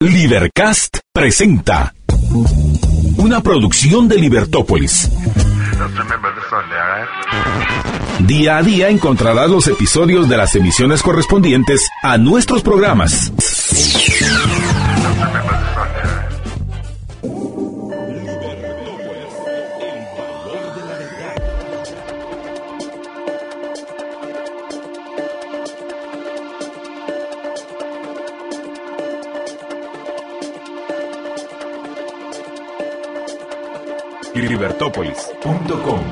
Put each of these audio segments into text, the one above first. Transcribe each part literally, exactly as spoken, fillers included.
Libercast presenta una producción de Libertópolis. Día a día encontrarás los episodios de las emisiones correspondientes a nuestros programas. libertópolis punto com.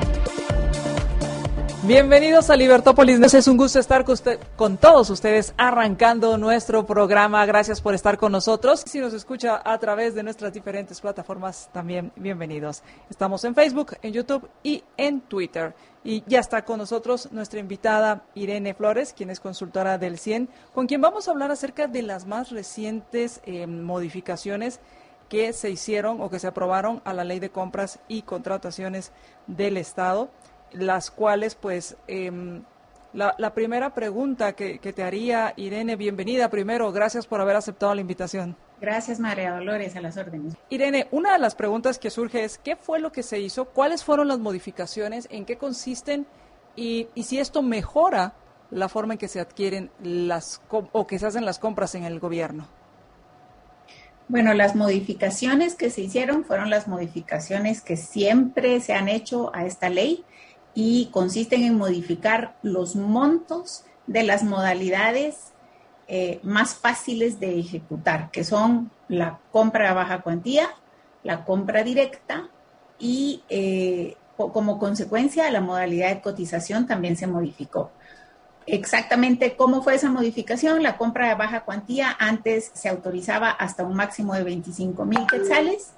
Bienvenidos a Libertópolis. Es un gusto estar con, usted, con todos ustedes arrancando nuestro programa. Gracias por estar con nosotros. Si nos escucha a través de nuestras diferentes plataformas, también bienvenidos. Estamos en Facebook, en YouTube y en Twitter. Y ya está con nosotros nuestra invitada Irene Flores, quien es consultora del C I E N, con quien vamos a hablar acerca de las más recientes eh, modificaciones que se hicieron o que se aprobaron a la Ley de Compras y Contrataciones del Estado, las cuales, pues, eh, la, la primera pregunta que, que te haría, Irene, bienvenida primero, gracias por haber aceptado la invitación. Gracias, María Dolores, a las órdenes. Irene, una de las preguntas que surge es, ¿qué fue lo que se hizo? ¿Cuáles fueron las modificaciones? ¿En qué consisten? Y, y si esto mejora la forma en que se adquieren las o que se hacen las compras en el gobierno. Bueno, las modificaciones que se hicieron fueron las modificaciones que siempre se han hecho a esta ley y consisten en modificar los montos de las modalidades eh, más fáciles de ejecutar, que son la compra a baja cuantía, la compra directa y eh, como consecuencia la modalidad de cotización también se modificó. Exactamente cómo fue esa modificación. La compra de baja cuantía antes se autorizaba hasta un máximo de veinticinco mil quetzales,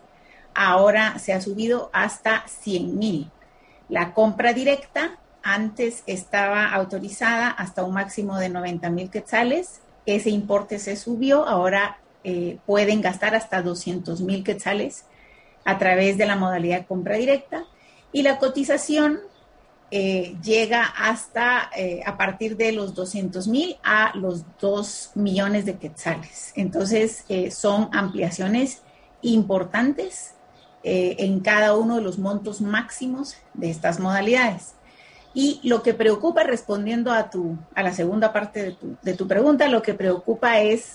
ahora se ha subido hasta cien mil. La compra directa antes estaba autorizada hasta un máximo de noventa mil quetzales, ese importe se subió, ahora eh, pueden gastar hasta doscientos mil quetzales a través de la modalidad de compra directa, y la cotización Eh, llega hasta eh, a partir de los doscientos mil a los dos millones de quetzales. Entonces, eh, son ampliaciones importantes eh, en cada uno de los montos máximos de estas modalidades. Y lo que preocupa, respondiendo a, tu, a la segunda parte de tu, de tu pregunta, lo que preocupa es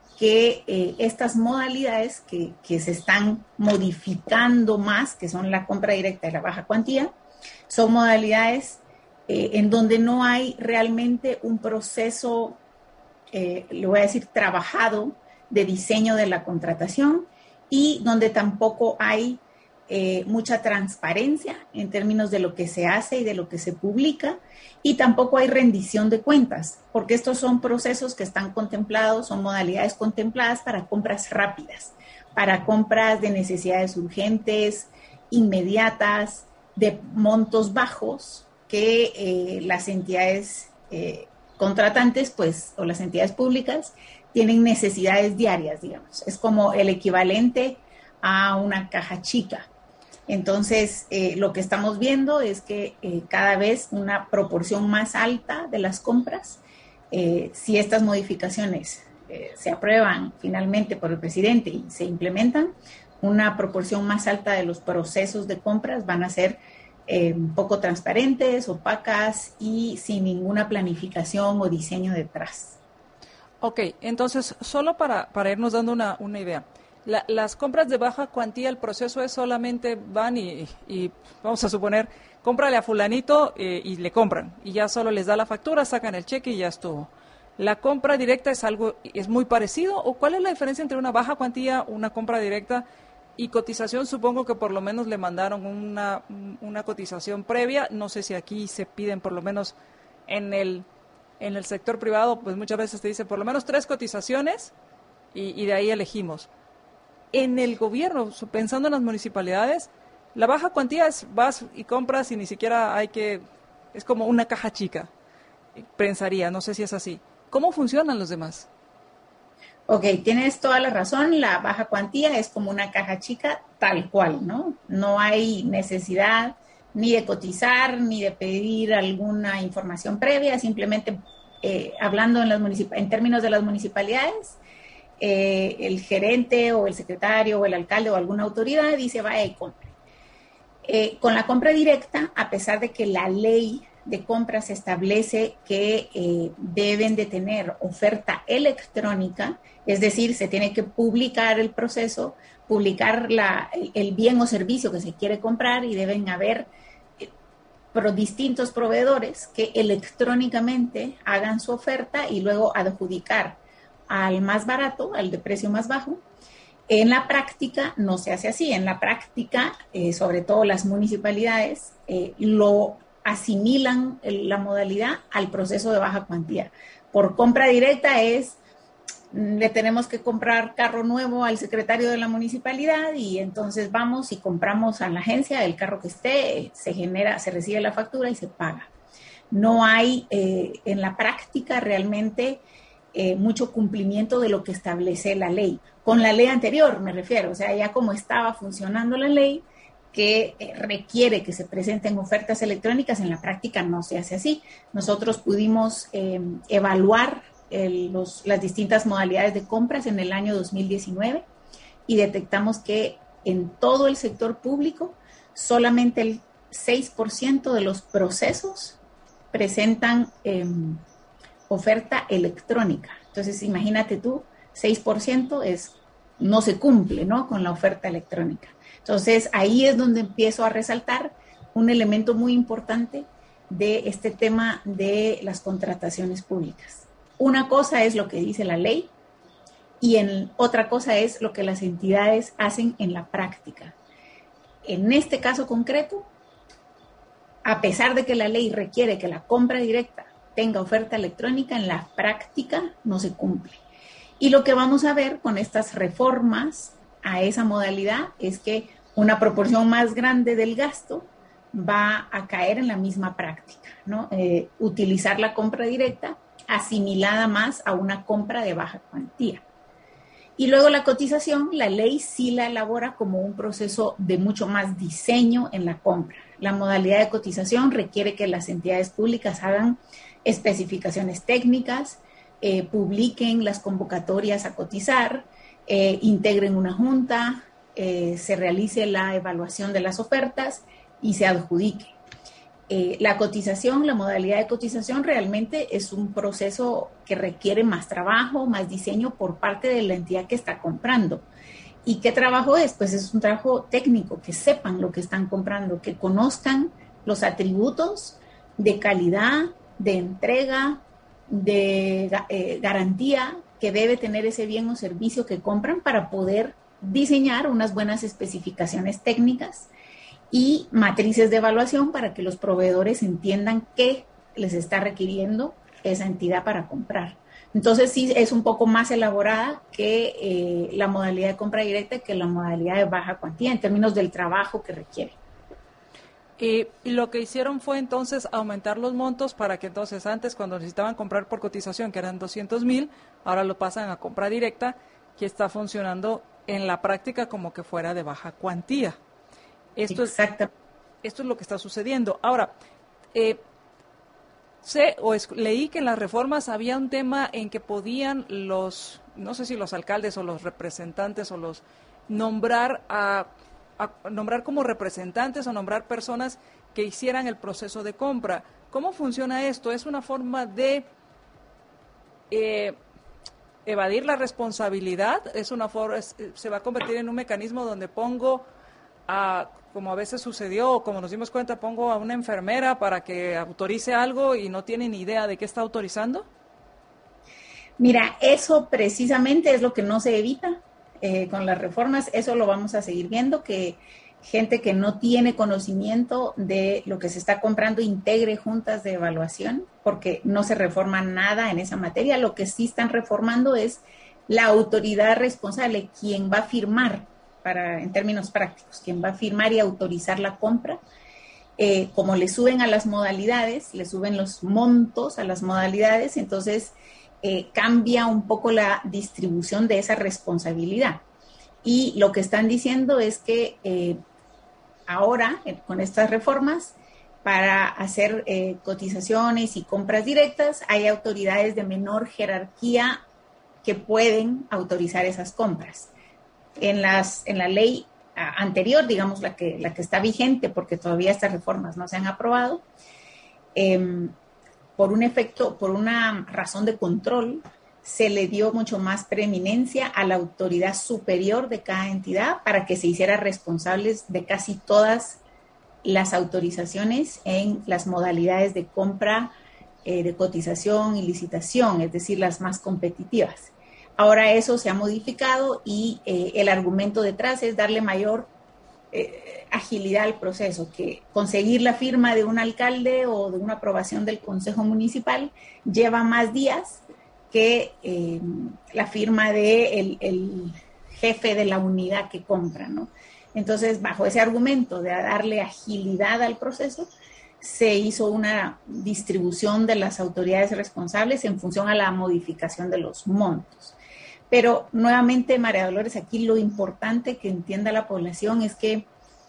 que eh, estas modalidades que, que se están modificando más, que son la compra directa y la baja cuantía, son modalidades eh, en donde no hay realmente un proceso, eh, le voy a decir, trabajado de diseño de la contratación y donde tampoco hay eh, mucha transparencia en términos de lo que se hace y de lo que se publica, y tampoco hay rendición de cuentas, porque estos son procesos que están contemplados, son modalidades contempladas para compras rápidas, para compras de necesidades urgentes, inmediatas, de montos bajos que eh, las entidades eh, contratantes, pues, o las entidades públicas tienen necesidades diarias, digamos. Es como el equivalente a una caja chica. Entonces, eh, lo que estamos viendo es que eh, cada vez una proporción más alta de las compras, eh, si estas modificaciones eh, se aprueban finalmente por el presidente y se implementan, una proporción más alta de los procesos de compras van a ser eh, poco transparentes, opacas y sin ninguna planificación o diseño detrás. Ok, entonces, solo para, para irnos dando una, una idea, la, las compras de baja cuantía, el proceso es solamente van y, y vamos a suponer, cómprale a fulanito eh, y le compran, y ya solo les da la factura, sacan el cheque y ya estuvo. ¿La compra directa es algo, es muy parecido, o cuál es la diferencia entre una baja cuantía, una compra directa y cotización? Supongo que por lo menos le mandaron una, una cotización previa. No sé si aquí se piden por lo menos en el, en el sector privado, pues muchas veces te dicen por lo menos tres cotizaciones y, y de ahí elegimos. En el gobierno, pensando en las municipalidades, la baja cuantía es vas y compras y ni siquiera hay que, es como una caja chica, pensaría, no sé si es así. ¿Cómo funcionan los demás? Ok, tienes toda la razón, la baja cuantía es como una caja chica tal cual, ¿no? No hay necesidad ni de cotizar, ni de pedir alguna información previa, simplemente eh, hablando en, las municip- en términos de las municipalidades, eh, el gerente o el secretario o el alcalde o alguna autoridad dice vaya y compre. Eh, con la compra directa, a pesar de que la ley de compras establece que eh, deben de tener oferta electrónica, es decir, se tiene que publicar el proceso, publicar la, el, el bien o servicio que se quiere comprar y deben haber eh, pro, distintos proveedores que electrónicamente hagan su oferta y luego adjudicar al más barato, al de precio más bajo. En la práctica no se hace así. En la práctica, eh, sobre todo las municipalidades, eh, lo asimilan la modalidad al proceso de baja cuantía. Por compra directa es, le tenemos que comprar carro nuevo al secretario de la municipalidad y entonces vamos y compramos a la agencia el carro que esté, se genera, se recibe la factura y se paga. No hay eh, en la práctica realmente eh, mucho cumplimiento de lo que establece la ley. Con la ley anterior me refiero, o sea, ya como estaba funcionando la ley, que eh, requiere que se presenten ofertas electrónicas, en la práctica no se hace así. Nosotros pudimos eh, evaluar el, los, las distintas modalidades de compras en el año dos mil diecinueve y detectamos que en todo el sector público solamente el seis por ciento de los procesos presentan eh, oferta electrónica. Entonces, imagínate tú, seis por ciento es, no se cumple, ¿no?, con la oferta electrónica. Entonces, ahí es donde empiezo a resaltar un elemento muy importante de este tema de las contrataciones públicas. Una cosa es lo que dice la ley y en, otra cosa es lo que las entidades hacen en la práctica. En este caso concreto, a pesar de que la ley requiere que la compra directa tenga oferta electrónica, en la práctica no se cumple. Y lo que vamos a ver con estas reformas a esa modalidad es que una proporción más grande del gasto va a caer en la misma práctica, ¿no? Eh, utilizar la compra directa asimilada más a una compra de baja cuantía. Y luego la cotización, la ley sí la elabora como un proceso de mucho más diseño en la compra. La modalidad de cotización requiere que las entidades públicas hagan especificaciones técnicas, eh, publiquen las convocatorias a cotizar, eh, integren una junta, eh, se realice la evaluación de las ofertas y se adjudique. Eh, la cotización, la modalidad de cotización realmente es un proceso que requiere más trabajo, más diseño por parte de la entidad que está comprando. ¿Y qué trabajo es? Pues es un trabajo técnico, que sepan lo que están comprando, que conozcan los atributos de calidad, de entrega, de eh, garantía que debe tener ese bien o servicio que compran para poder diseñar unas buenas especificaciones técnicas y matrices de evaluación para que los proveedores entiendan qué les está requiriendo esa entidad para comprar. Entonces sí es un poco más elaborada que eh, la modalidad de compra directa, que la modalidad de baja cuantía en términos del trabajo que requiere. Y, y lo que hicieron fue entonces aumentar los montos para que entonces antes, cuando necesitaban comprar por cotización, que eran doscientos mil, ahora lo pasan a compra directa, que está funcionando en la práctica como que fuera de baja cuantía. Esto Exacto. Es, esto es lo que está sucediendo. Ahora, eh, sé o es, leí que en las reformas había un tema en que podían los, no sé si los alcaldes o los representantes o los nombrar a... a nombrar como representantes o nombrar personas que hicieran el proceso de compra. ¿Cómo funciona esto? ¿Es una forma de eh, evadir la responsabilidad? ¿Es una forma, es, se va a convertir en un mecanismo donde pongo, a, como a veces sucedió, o como nos dimos cuenta, pongo a una enfermera para que autorice algo y no tiene ni idea de qué está autorizando? Mira, eso precisamente es lo que no se evita. Eh, con las reformas, eso lo vamos a seguir viendo, que gente que no tiene conocimiento de lo que se está comprando integre juntas de evaluación, porque no se reforma nada en esa materia. Lo que sí están reformando es la autoridad responsable, quien va a firmar, para, en términos prácticos, quien va a firmar y autorizar la compra. Eh, como le suben a las modalidades, le suben los montos a las modalidades, entonces Eh, cambia un poco la distribución de esa responsabilidad. Y lo que están diciendo es que eh, ahora, eh, con estas reformas, para hacer eh, cotizaciones y compras directas, hay autoridades de menor jerarquía que pueden autorizar esas compras. En, las, en la ley anterior, digamos la que, la que está vigente, porque todavía estas reformas no se han aprobado, eh, por un efecto, por una razón de control, se le dio mucho más preeminencia a la autoridad superior de cada entidad para que se hiciera responsables de casi todas las autorizaciones en las modalidades de compra, eh, de cotización y licitación, es decir, las más competitivas. Ahora eso se ha modificado y eh, el argumento detrás es darle mayor eh, agilidad al proceso, que conseguir la firma de un alcalde o de una aprobación del Consejo Municipal lleva más días que eh, la firma de el, el jefe de la unidad que compra, ¿no? Entonces, bajo ese argumento de darle agilidad al proceso, se hizo una distribución de las autoridades responsables en función a la modificación de los montos. Pero nuevamente, María Dolores, aquí lo importante que entienda la población es que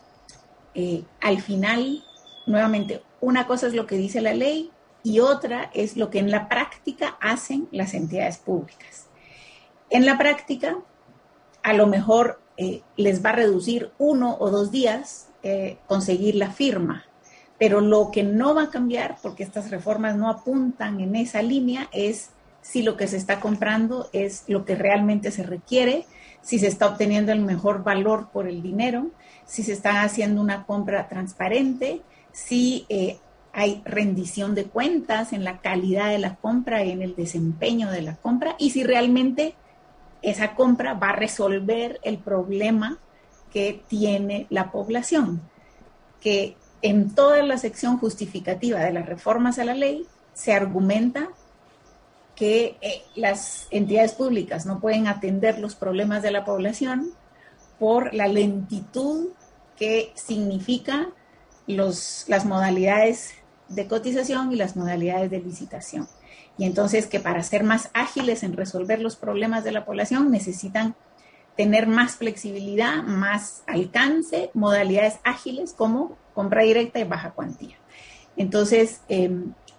eh, al final, nuevamente, una cosa es lo que dice la ley y otra es lo que en la práctica hacen las entidades públicas. En la práctica, a lo mejor eh, les va a reducir uno o dos días eh, conseguir la firma, pero lo que no va a cambiar, porque estas reformas no apuntan en esa línea, es si lo que se está comprando es lo que realmente se requiere, si se está obteniendo el mejor valor por el dinero, si se está haciendo una compra transparente, si eh, hay rendición de cuentas en la calidad de la compra y en el desempeño de la compra, y si realmente esa compra va a resolver el problema que tiene la población, que en toda la sección justificativa de las reformas a la ley se argumenta que eh, las entidades públicas no pueden atender los problemas de la población por la lentitud que significa los, las modalidades de cotización y las modalidades de licitación. Y entonces que para ser más ágiles en resolver los problemas de la población necesitan tener más flexibilidad, más alcance, modalidades ágiles como compra directa y baja cuantía. Entonces, eh,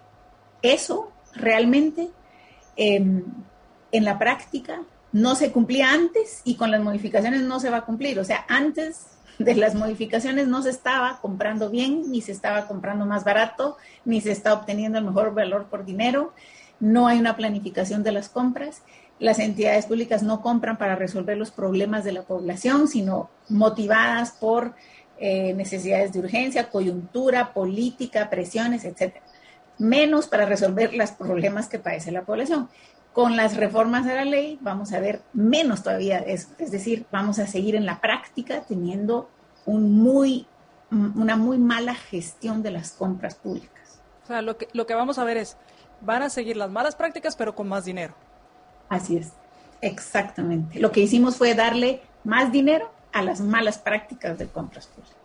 eso realmente eh, en la práctica no se cumplía antes y con las modificaciones no se va a cumplir. O sea, antes de las modificaciones no se estaba comprando bien, ni se estaba comprando más barato, ni se está obteniendo el mejor valor por dinero. No hay una planificación de las compras. Las entidades públicas no compran para resolver los problemas de la población, sino motivadas por eh, necesidades de urgencia, coyuntura, política, presiones, etcétera. Menos para resolver los problemas que padece la población. Con las reformas a la ley vamos a ver menos todavía de eso. Es decir, vamos a seguir en la práctica teniendo un muy, una muy mala gestión de las compras públicas. O sea, lo que, lo que vamos a ver es, van a seguir las malas prácticas, pero con más dinero. Así es, exactamente. Lo que hicimos fue darle más dinero a las malas prácticas de compras públicas.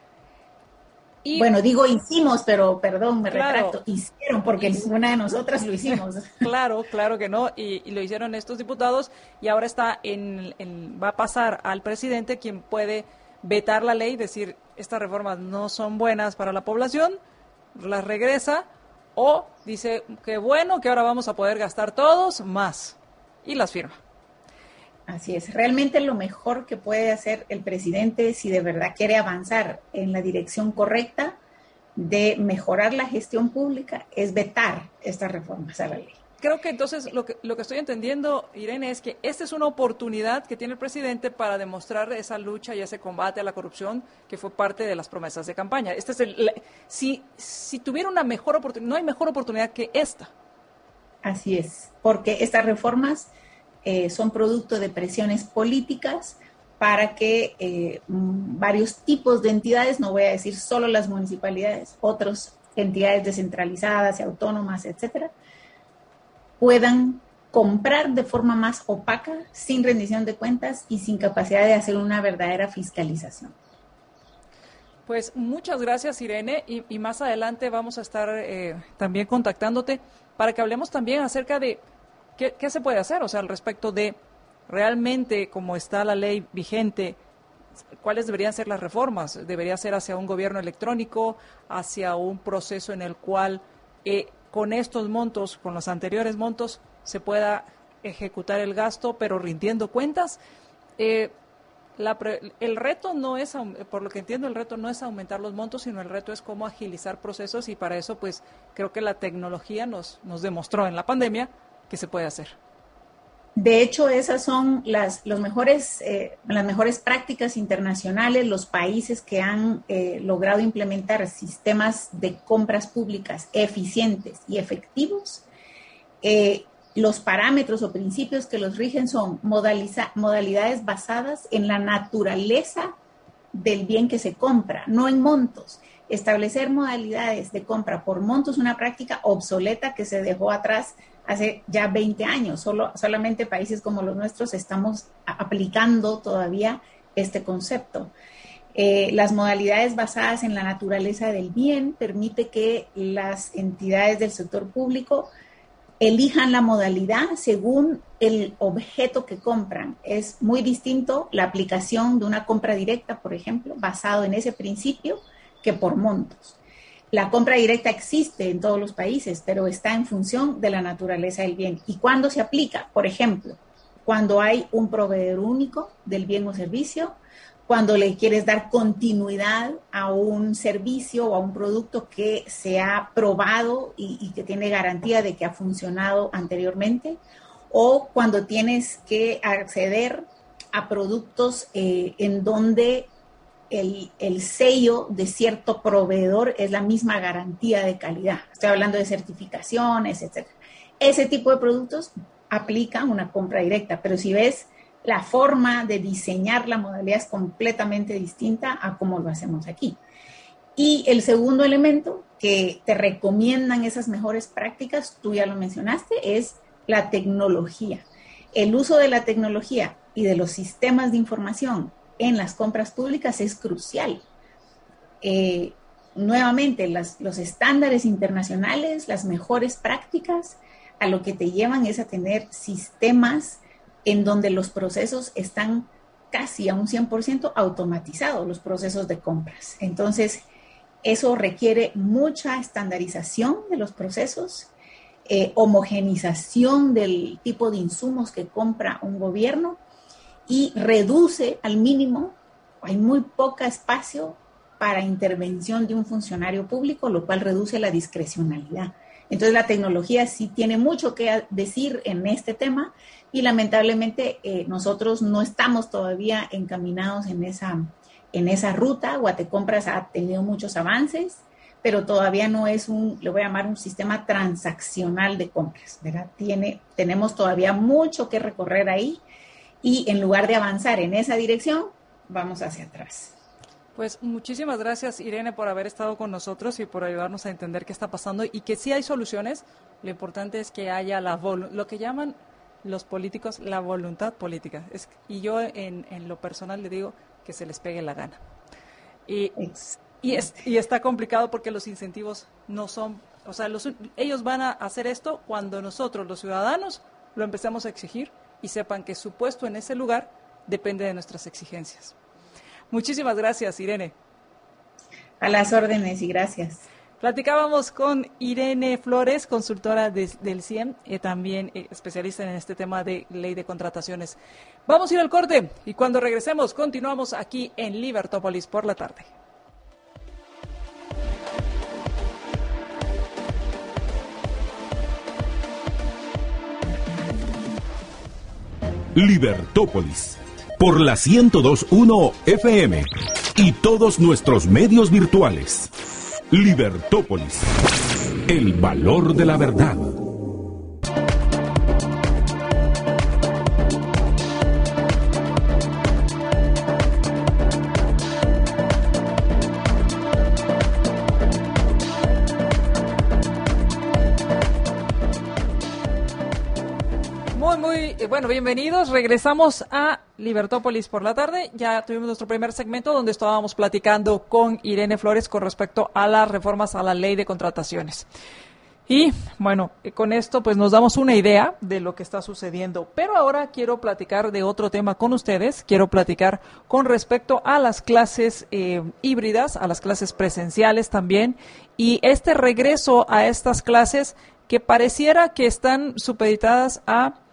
Y, bueno, digo hicimos, pero perdón, me claro, retracto, hicieron, porque ninguna de nosotras lo hicimos. Claro, claro que no, y, y lo hicieron estos diputados, y ahora está en, en, va a pasar al presidente, quien puede vetar la ley, decir, estas reformas no son buenas para la población, las regresa, o dice que bueno, que ahora vamos a poder gastar todos más, y las firma. Así es, realmente lo mejor que puede hacer el presidente si de verdad quiere avanzar en la dirección correcta de mejorar la gestión pública es vetar estas reformas a la ley. Creo que entonces lo que, lo que estoy entendiendo, Irene, es que esta es una oportunidad que tiene el presidente para demostrar esa lucha y ese combate a la corrupción que fue parte de las promesas de campaña. Este es el, si, si tuviera una mejor oportunidad, no hay mejor oportunidad que esta. Así es, porque estas reformas Eh, son producto de presiones políticas para que eh, varios tipos de entidades, no voy a decir solo las municipalidades, otras entidades descentralizadas y autónomas, etcétera, puedan comprar de forma más opaca, sin rendición de cuentas y sin capacidad de hacer una verdadera fiscalización. Pues muchas gracias, Irene, y, y más adelante vamos a estar eh, también contactándote para que hablemos también acerca de ¿Qué, ¿Qué se puede hacer? O sea, al respecto de realmente cómo está la ley vigente, ¿cuáles deberían ser las reformas? ¿Debería ser hacia un gobierno electrónico, hacia un proceso en el cual eh, con estos montos, con los anteriores montos, se pueda ejecutar el gasto, pero rindiendo cuentas. Eh, la pre, el reto no es, por lo que entiendo, el reto no es aumentar los montos, sino el reto es cómo agilizar procesos, y para eso pues creo que la tecnología nos, nos demostró en la pandemia que se puede hacer. De hecho, esas son las, los mejores, eh, las mejores prácticas internacionales, los países que han eh, logrado implementar sistemas de compras públicas eficientes y efectivos. Eh, los parámetros o principios que los rigen son modaliza, modalidades basadas en la naturaleza del bien que se compra, no en montos. Establecer modalidades de compra por montos es una práctica obsoleta que se dejó atrás hace ya veinte años. Solo, solamente países como los nuestros estamos aplicando todavía este concepto. Eh, las modalidades basadas en la naturaleza del bien permite que las entidades del sector público elijan la modalidad según el objeto que compran. Es muy distinto la aplicación de una compra directa, por ejemplo, basado en ese principio, que por montos. La compra directa existe en todos los países, pero está en función de la naturaleza del bien. ¿Y cuándo se aplica? Por ejemplo, cuando hay un proveedor único del bien o servicio, cuando le quieres dar continuidad a un servicio o a un producto que se ha probado y, y que tiene garantía de que ha funcionado anteriormente, o cuando tienes que acceder a productos eh, en donde El, el sello de cierto proveedor es la misma garantía de calidad. Estoy hablando de certificaciones, etcétera. Ese tipo de productos aplican una compra directa, pero si ves, la forma de diseñar la modalidad es completamente distinta a cómo lo hacemos aquí. Y el segundo elemento que te recomiendan esas mejores prácticas, tú ya lo mencionaste, es la tecnología. El uso de la tecnología y de los sistemas de información en las compras públicas es crucial. Eh, nuevamente, las, los estándares internacionales, las mejores prácticas, a lo que te llevan es a tener sistemas en donde los procesos están casi a un cien por ciento automatizados, los procesos de compras. Entonces, eso requiere mucha estandarización de los procesos, eh, homogenización del tipo de insumos que compra un gobierno, y reduce al mínimo, hay muy poco espacio para intervención de un funcionario público, lo cual reduce la discrecionalidad. Entonces la tecnología sí tiene mucho que decir en este tema y lamentablemente eh, nosotros no estamos todavía encaminados en esa, en esa ruta. Guatecompras ha tenido muchos avances, pero todavía no es un, le voy a llamar un sistema transaccional de compras, ¿verdad? Tiene, tenemos todavía mucho que recorrer ahí. Y en lugar de avanzar en esa dirección, vamos hacia atrás. Pues muchísimas gracias, Irene, por haber estado con nosotros y por ayudarnos a entender qué está pasando y que sí hay soluciones. Lo importante es que haya la vol- lo que llaman los políticos la voluntad política. Es, y yo en, en lo personal le digo que se les pegue la gana. Y, y, es, y está complicado porque los incentivos no son, o sea, los, ellos van a hacer esto cuando nosotros, los ciudadanos, lo empecemos a exigir y sepan que su puesto en ese lugar depende de nuestras exigencias. Muchísimas gracias, Irene. A las órdenes y gracias. Platicábamos con Irene Flores, consultora de, del C I E M, y también eh, especialista en este tema de ley de contrataciones. Vamos a ir al corte y cuando regresemos continuamos aquí en Libertópolis por la tarde. Libertópolis, por la ciento dos punto uno F M y todos nuestros medios virtuales. Libertópolis, el valor de la verdad. Bueno, bienvenidos. Regresamos a Libertópolis por la tarde. Ya tuvimos nuestro primer segmento donde estábamos platicando con Irene Flores con respecto a las reformas a la ley de contrataciones. Y bueno, con esto pues nos damos una idea de lo que está sucediendo. Pero ahora quiero platicar de otro tema con ustedes. Quiero platicar con respecto a las clases eh, híbridas, a las clases presenciales también. Y este regreso a estas clases que pareciera que están supeditadas a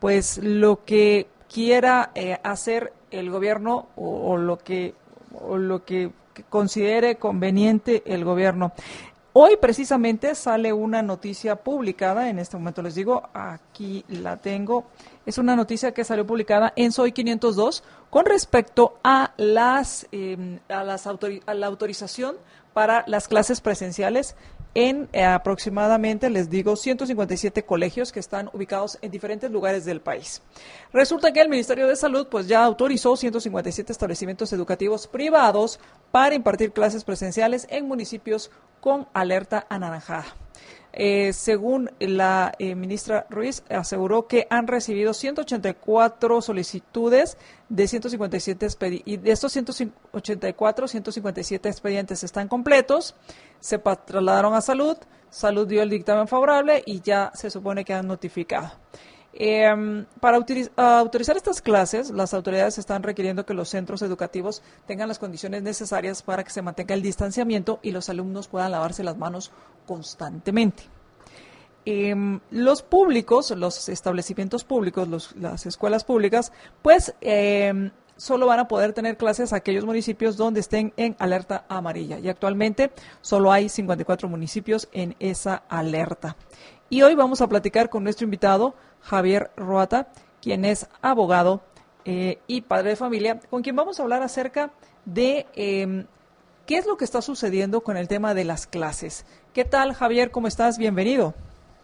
pues lo que quiera eh, hacer el gobierno o, o lo que o lo que considere conveniente el gobierno. Hoy precisamente sale una noticia publicada, en este momento les digo, aquí la tengo, es una noticia que salió publicada en Soy quinientos dos con respecto a las eh, a las autori- a la autorización para las clases presenciales en eh, aproximadamente, les digo, ciento cincuenta y siete colegios que están ubicados en diferentes lugares del país. Resulta que el Ministerio de Salud pues ya autorizó ciento cincuenta y siete establecimientos educativos privados para impartir clases presenciales en municipios con alerta anaranjada. Eh, según la eh, ministra Ruiz, aseguró que han recibido ciento ochenta y cuatro solicitudes de ciento cincuenta y siete expedientes, y de estos ciento ochenta y cuatro, ciento cincuenta y siete expedientes están completos, se trasladaron a Salud, Salud dio el dictamen favorable y ya se supone que han notificado. Eh, para utiliz- autorizar estas clases, las autoridades están requiriendo que los centros educativos tengan las condiciones necesarias para que se mantenga el distanciamiento y los alumnos puedan lavarse las manos constantemente. Eh, los públicos, los establecimientos públicos, los, las escuelas públicas, pues eh, solo van a poder tener clases aquellos municipios donde estén en alerta amarilla. Y actualmente solo hay cincuenta y cuatro municipios en esa alerta. Y hoy vamos a platicar con nuestro invitado, Javier Roata, quien es abogado eh, y padre de familia, con quien vamos a hablar acerca de eh, qué es lo que está sucediendo con el tema de las clases. ¿Qué tal, Javier? ¿Cómo estás? Bienvenido.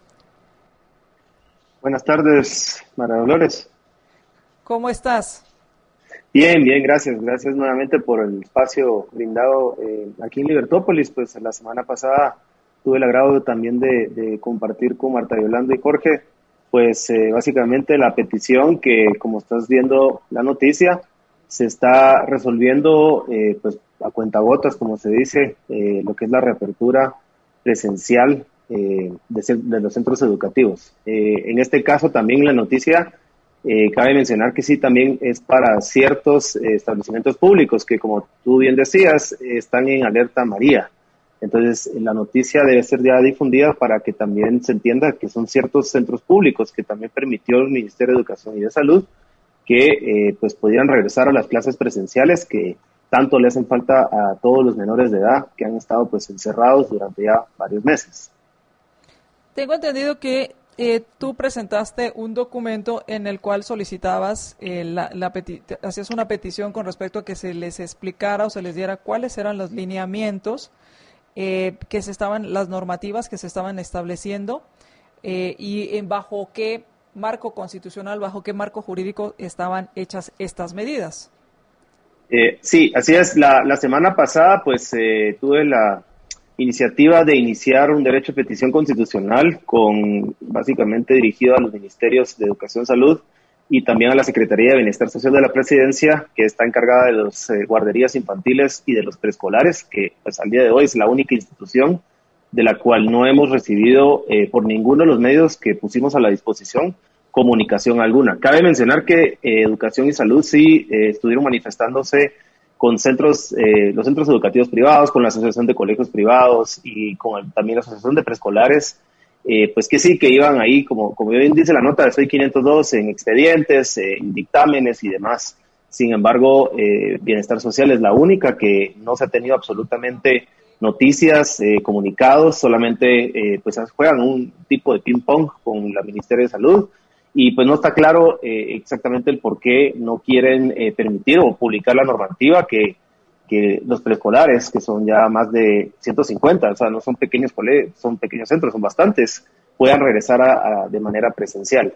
Buenas tardes, María Dolores. ¿Cómo estás? Bien, bien, gracias. Gracias nuevamente por el espacio brindado eh, aquí en Libertópolis. Pues la semana pasada tuve el agrado también de, de compartir con Marta Yolanda y Jorge, pues eh, básicamente la petición que, como estás viendo la noticia, se está resolviendo eh, pues a cuentagotas, como se dice, eh, lo que es la reapertura presencial eh, de, de los centros educativos. Eh, en este caso también la noticia, eh, cabe mencionar que sí, también es para ciertos eh, establecimientos públicos que, como tú bien decías, eh, están en alerta amarilla. Entonces, la noticia debe ser ya difundida para que también se entienda que son ciertos centros públicos que también permitió el Ministerio de Educación y de Salud que eh, pues pudieran regresar a las clases presenciales que tanto le hacen falta a todos los menores de edad que han estado pues encerrados durante ya varios meses. Tengo entendido que eh, tú presentaste un documento en el cual solicitabas, eh, la, la peti- hacías una petición con respecto a que se les explicara o se les diera cuáles eran los lineamientos eh, que se estaban, las normativas que se estaban estableciendo eh, y en bajo qué marco constitucional, bajo qué marco jurídico estaban hechas estas medidas. Eh, sí, así es. La, la semana pasada pues eh, tuve la iniciativa de iniciar un derecho de petición constitucional con básicamente dirigido a los ministerios de Educación, Salud y también a la Secretaría de Bienestar Social de la Presidencia, que está encargada de las eh, guarderías infantiles y de los preescolares, que pues al día de hoy es la única institución de la cual no hemos recibido eh, por ninguno de los medios que pusimos a la disposición comunicación alguna. Cabe mencionar que eh, Educación y Salud sí eh, estuvieron manifestándose con centros, eh, los centros educativos privados, con la Asociación de Colegios Privados y con el, también la Asociación de Preescolares, eh, pues que sí, que iban ahí, como, como bien dice la nota de Soy quinientos dos, en expedientes, eh, en dictámenes y demás. Sin embargo, eh, Bienestar Social es la única que no se ha tenido absolutamente noticias, eh, comunicados, solamente eh, pues juegan un tipo de ping-pong con la Ministerio de Salud. Y pues no está claro eh, exactamente el por qué no quieren eh, permitir o publicar la normativa que, que los preescolares, que son ya más de ciento cincuenta, o sea, no son pequeños colegios, son pequeños centros, son bastantes, puedan regresar a, a, de manera presencial.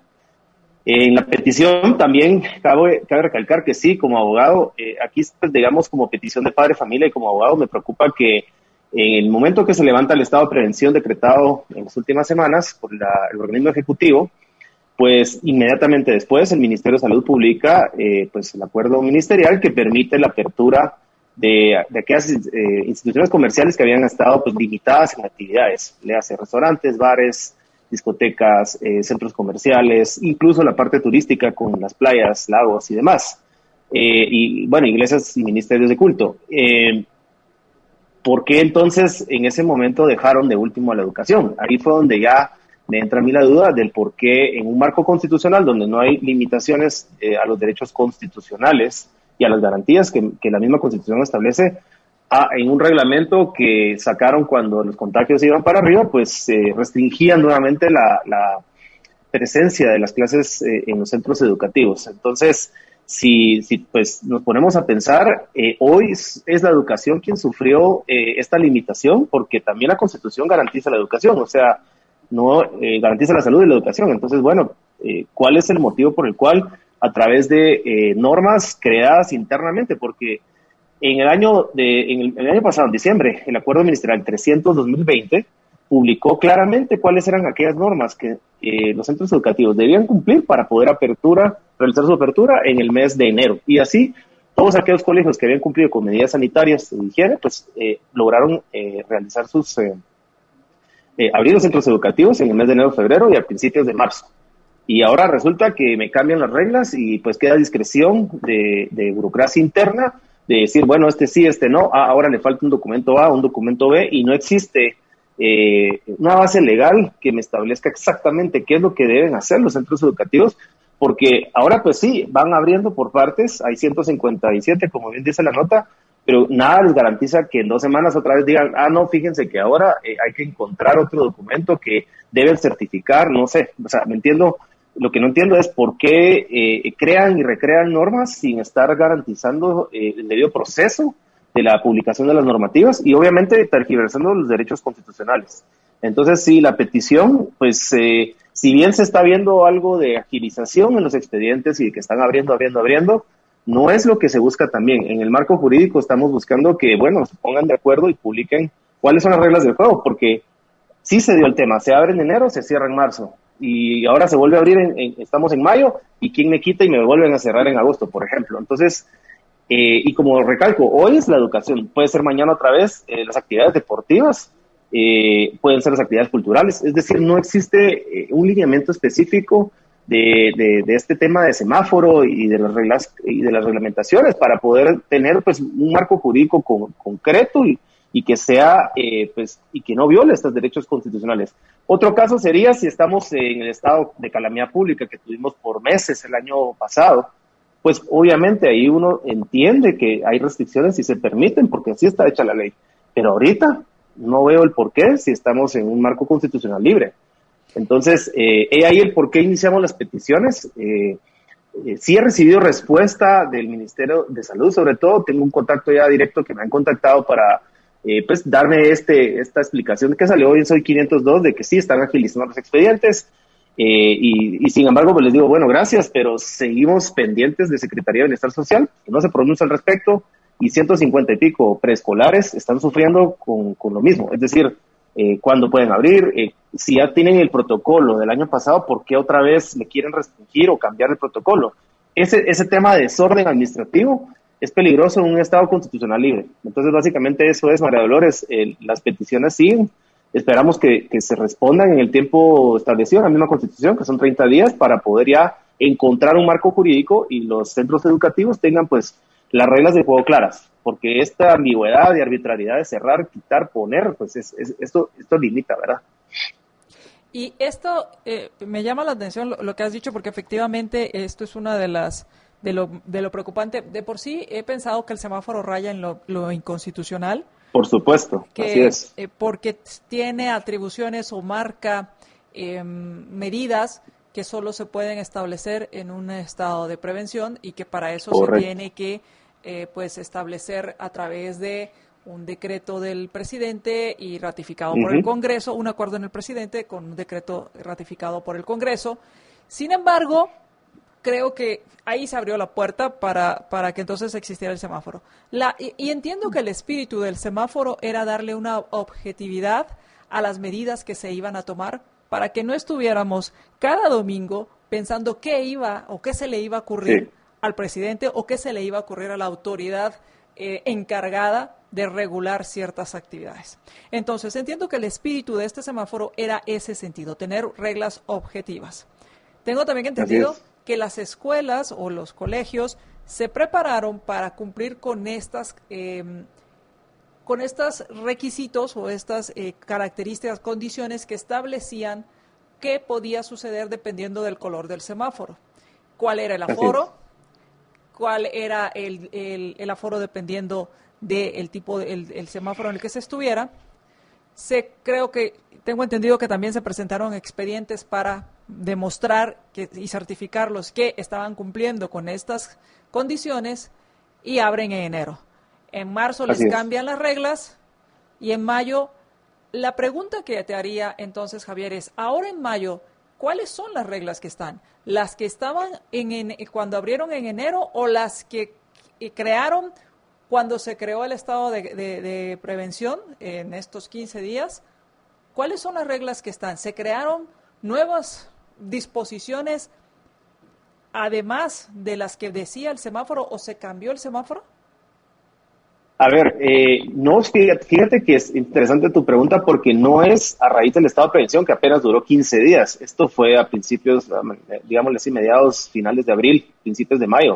En la petición también cabe, cabe recalcar que sí, como abogado, eh, aquí pues, digamos como petición de padre familia y como abogado me preocupa que en el momento que se levanta el estado de prevención decretado en las últimas semanas por la, el organismo ejecutivo, pues inmediatamente después el Ministerio de Salud publica eh, pues el acuerdo ministerial que permite la apertura de, de aquellas eh, instituciones comerciales que habían estado pues limitadas en actividades, le hace restaurantes, bares, discotecas, eh, centros comerciales, incluso la parte turística con las playas, lagos y demás, eh, y bueno, iglesias y ministerios de culto. Eh, ¿Por qué entonces en ese momento dejaron de último a la educación? Ahí fue donde ya me entra a mí la duda del por qué en un marco constitucional donde no hay limitaciones eh, a los derechos constitucionales y a las garantías que, que la misma Constitución establece, a, en un reglamento que sacaron cuando los contagios iban para arriba, pues eh, restringían nuevamente la, la presencia de las clases eh, en los centros educativos. Entonces, si, si pues nos ponemos a pensar, eh, hoy es, es la educación quien sufrió eh, esta limitación, porque también la Constitución garantiza la educación, o sea, no eh, garantiza la salud y la educación. Entonces, bueno, eh, ¿cuál es el motivo por el cual a través de eh, normas creadas internamente? Porque en el año de en el, en el año pasado, en diciembre, el Acuerdo Ministerial trescientos dos mil veinte publicó claramente cuáles eran aquellas normas que eh, los centros educativos debían cumplir para poder apertura, realizar su apertura en el mes de enero. Y así, todos aquellos colegios que habían cumplido con medidas sanitarias de higiene, pues eh, lograron eh, realizar sus... Eh, Eh, abrir los centros educativos en el mes de enero, febrero y a principios de marzo. Y ahora resulta que me cambian las reglas y pues queda discreción de, de burocracia interna de decir, bueno, este sí, este no, ah, ahora le falta un documento A, un documento B, y no existe eh, una base legal que me establezca exactamente qué es lo que deben hacer los centros educativos, porque ahora pues sí, van abriendo por partes, hay ciento cincuenta y siete, como bien dice la nota, pero nada les garantiza que en dos semanas otra vez digan, ah, no, fíjense que ahora eh, hay que encontrar otro documento que deben certificar, no sé, o sea, me entiendo, lo que no entiendo es por qué eh, crean y recrean normas sin estar garantizando eh, el debido proceso de la publicación de las normativas y obviamente tergiversando los derechos constitucionales. Entonces, sí, la petición, pues, eh, si bien se está viendo algo de agilización en los expedientes y que están abriendo, abriendo, abriendo, no es lo que se busca también. En el marco jurídico estamos buscando que, bueno, se pongan de acuerdo y publiquen cuáles son las reglas del juego, porque sí se dio el tema, se abre en enero, se cierra en marzo, y ahora se vuelve a abrir, en, en, estamos en mayo, y quién me quita y me vuelven a cerrar en agosto, por ejemplo. Entonces, eh, y como recalco, hoy es la educación, puede ser mañana otra vez eh, las actividades deportivas, eh, pueden ser las actividades culturales, es decir, no existe eh, un lineamiento específico De, de, de este tema de semáforo y de las reglas y de las reglamentaciones para poder tener pues un marco jurídico con, concreto y, y que sea eh, pues y que no viole estos derechos constitucionales. Otro caso sería si estamos en el estado de calamidad pública que tuvimos por meses el año pasado, pues obviamente ahí uno entiende que hay restricciones y se permiten porque así está hecha la ley, pero ahorita no veo el porqué si estamos en un marco constitucional libre. Entonces, eh, he ahí el por qué iniciamos las peticiones. Eh, eh, sí he recibido respuesta del Ministerio de Salud, sobre todo. Tengo un contacto ya directo que me han contactado para eh, pues darme este esta explicación que salió hoy en Soy quinientos dos, de que sí están agilizando los expedientes. Eh, y, y sin embargo, pues les digo, bueno, gracias, pero seguimos pendientes de Secretaría de Bienestar Social, que no se pronuncia al respecto, y ciento cincuenta y pico preescolares están sufriendo con, con lo mismo. Es decir, Eh, cuándo pueden abrir, eh, si ya tienen el protocolo del año pasado, ¿por qué otra vez le quieren restringir o cambiar el protocolo? Ese, ese tema de desorden administrativo es peligroso en un Estado constitucional libre. Entonces, básicamente eso es, María Dolores, eh, las peticiones siguen, esperamos que, que se respondan en el tiempo establecido en la misma Constitución, que son treinta días, para poder ya encontrar un marco jurídico y los centros educativos tengan pues las reglas de juego claras, porque esta ambigüedad y arbitrariedad de cerrar, quitar, poner, pues es, es, esto, esto limita, ¿verdad? Y esto eh, me llama la atención lo, lo que has dicho, porque efectivamente esto es una de las de lo, de lo preocupante. De por sí he pensado que el semáforo raya en lo, lo inconstitucional. Por supuesto, que, así es. Eh, porque tiene atribuciones o marca eh, medidas que solo se pueden establecer en un estado de prevención y que para eso Correcto. se tiene que Eh, pues establecer a través de un decreto del presidente y ratificado uh-huh. por el Congreso, un acuerdo en el presidente con un decreto ratificado por el Congreso. Sin embargo, creo que ahí se abrió la puerta para, para que entonces existiera el semáforo. La, y, y entiendo que el espíritu del semáforo era darle una objetividad a las medidas que se iban a tomar para que no estuviéramos cada domingo pensando qué iba o qué se le iba a ocurrir sí. al presidente o qué se le iba a ocurrir a la autoridad eh, encargada de regular ciertas actividades. Entonces, entiendo que el espíritu de este semáforo era ese sentido, tener reglas objetivas. Tengo también entendido que las escuelas o los colegios se prepararon para cumplir con estas eh, con estos requisitos o estas eh, características, condiciones que establecían qué podía suceder dependiendo del color del semáforo. ¿Cuál era el aforo? ¿Cuál era el, el, el aforo dependiendo del tipo, de, el, el semáforo en el que se estuviera? Se, creo que, tengo entendido que también se presentaron expedientes para demostrar que, y certificarlos que estaban cumpliendo con estas condiciones y abren en enero. En marzo les cambian las reglas y en mayo, la pregunta que te haría entonces, Javier, es, ahora en mayo, ¿cuáles son las reglas que están? ¿Las que estaban en, en, cuando abrieron en enero o las que crearon cuando se creó el estado de, de, de prevención en estos quince días? ¿Cuáles son las reglas que están? ¿Se crearon nuevas disposiciones además de las que decía el semáforo o se cambió el semáforo? A ver, eh, no, fíjate, fíjate que es interesante tu pregunta porque no es a raíz del estado de prevención que apenas duró quince días. Esto fue a principios, digámosle así, mediados, finales de abril, principios de mayo.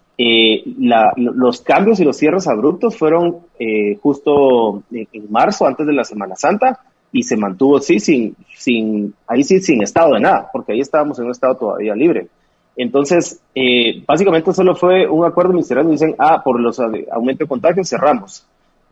Eh, la, los cambios y los cierres abruptos fueron eh, justo en, en marzo, antes de la Semana Santa, y se mantuvo sí, sin, sin, ahí sí, sin estado de nada, porque ahí estábamos en un estado todavía libre. Entonces, eh, básicamente solo fue un acuerdo ministerial donde dicen, ah, por los aumentos de contagios cerramos.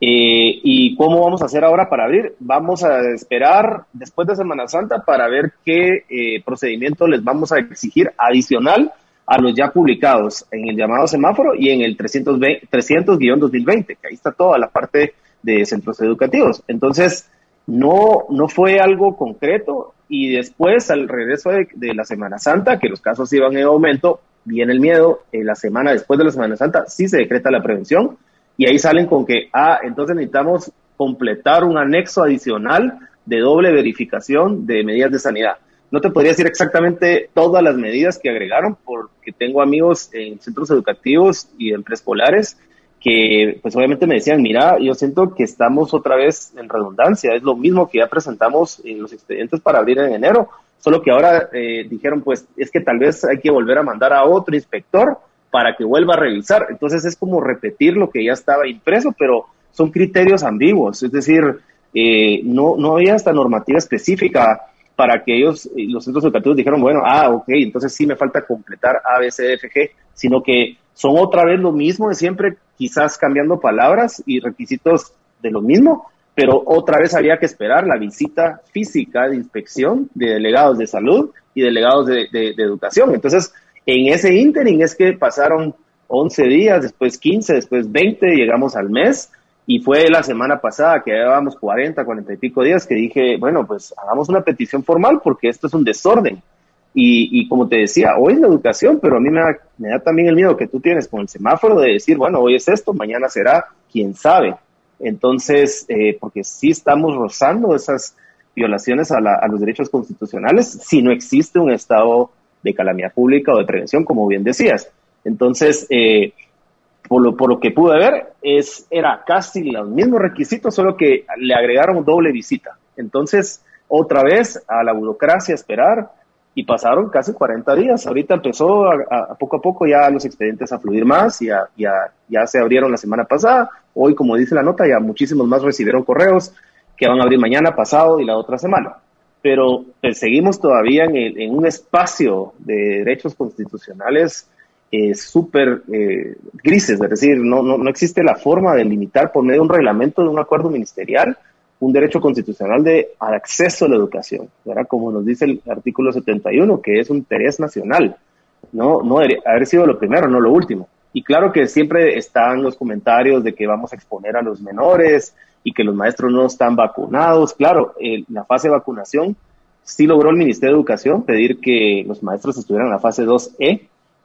Eh, ¿Y cómo vamos a hacer ahora para abrir? Vamos a esperar después de Semana Santa para ver qué eh, procedimiento les vamos a exigir adicional a los ya publicados en el llamado semáforo y en el trescientos guión dos mil veinte, que ahí está toda la parte de centros educativos. Entonces, no, no fue algo concreto. Y después, al regreso de, de la Semana Santa, que los casos iban en aumento, viene el miedo, en la semana después de la Semana Santa sí se decreta la prevención, y ahí salen con que, ah, entonces necesitamos completar un anexo adicional de doble verificación de medidas de sanidad. No te podría decir exactamente todas las medidas que agregaron, porque tengo amigos en centros educativos y en preescolares que pues obviamente me decían, mira, yo siento que estamos otra vez en redundancia, es lo mismo que ya presentamos en los expedientes para abrir en enero, solo que ahora eh, dijeron, pues es que tal vez hay que volver a mandar a otro inspector para que vuelva a revisar. Entonces es como repetir lo que ya estaba impreso, pero son criterios ambiguos, es decir, eh, no, no había esta normativa específica para que ellos, los centros educativos dijeron, bueno, ah, ok, entonces sí me falta completar A, B, C, D, F, G, sino que son otra vez lo mismo de siempre, quizás cambiando palabras y requisitos de lo mismo, pero otra vez habría que esperar la visita física de inspección de delegados de salud y delegados de, de, de educación. Entonces, en ese ínterin es que pasaron once días, después quince, después veinte, llegamos al mes, y fue la semana pasada que llevábamos cuarenta, cuarenta y pico días que dije, bueno, pues hagamos una petición formal porque esto es un desorden. Y, y como te decía, hoy es la educación, pero a mí me da, me da también el miedo que tú tienes con el semáforo de decir, bueno, hoy es esto, mañana será, quién sabe. Entonces, eh, porque sí estamos rozando esas violaciones a, la, a los derechos constitucionales si no existe un estado de calamidad pública o de prevención, como bien decías. Entonces, eh, por lo, por lo que pude ver, es, era casi los mismos requisitos, solo que le agregaron doble visita. Entonces, otra vez a la burocracia esperar, y pasaron casi cuarenta días. Ahorita empezó a, a, a poco a poco ya los expedientes a fluir más, ya, ya, ya se abrieron la semana pasada. Hoy, como dice la nota, ya muchísimos más recibieron correos que van a abrir mañana, pasado y la otra semana. Pero pues, seguimos todavía en, el, en un espacio de derechos constitucionales eh, súper eh, grises, es decir, no, no, no existe la forma de limitar por medio de un reglamento, de un acuerdo ministerial, un derecho constitucional de acceso a la educación, ¿verdad? Como nos dice el artículo setenta y uno, que es un interés nacional, no, no debería haber sido lo primero, no lo último. Y claro que siempre están los comentarios de que vamos a exponer a los menores y que los maestros no están vacunados. Claro, eh, la fase de vacunación sí logró el Ministerio de Educación pedir que los maestros estuvieran en la fase dos E,